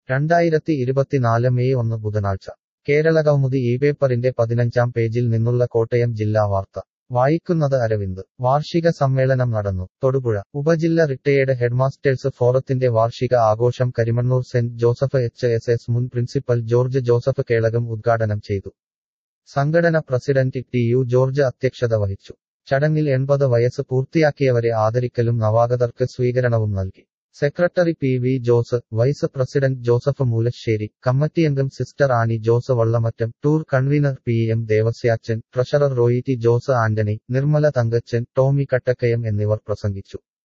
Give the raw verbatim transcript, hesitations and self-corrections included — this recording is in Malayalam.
രണ്ടായിരത്തി ഇരുപത്തിനാല് മെയ് ഒന്ന് ബുധനാഴ്ച കേരളകൗമുദി ഈ പേപ്പറിന്റെ പതിനഞ്ചാം പേജിൽ നിന്നുള്ള കോട്ടയം ജില്ലാ വാർത്ത വായിക്കുന്നത് അരവിന്ദ്. വാർഷിക സമ്മേളനം നടന്നു. തൊടുപുഴ ഉപജില്ല റിട്ടയേർഡ് ഹെഡ്മാസ്റ്റേഴ്സ് ഫോറത്തിന്റെ വാർഷിക ആഘോഷം Karimannoor saint Joseph H S S മുൻ പ്രിൻസിപ്പൽ ജോർജ് ജോസഫ് കേളകം ഉദ്ഘാടനം ചെയ്തു. സംഘടന പ്രസിഡന്റ് ടി യു ജോർജ് അധ്യക്ഷത വഹിച്ചു. ചടങ്ങിൽ എൺപത് വയസ്സ് പൂർത്തിയാക്കിയവരെ ആദരിക്കലും നവാഗതർക്ക് സ്വീകരണവും നൽകി. Secretary P V Jose, vice president Joseph Moolasseri, കമ്മിറ്റിയംഗം sister Annie Jose Vallamattom, tour convener P M Devasyachan, treasurer Roy T Jose Antony, Nirmala Thankachan, Tomy Kattakkayam എന്നിവർ പ്രസംഗിച്ചു.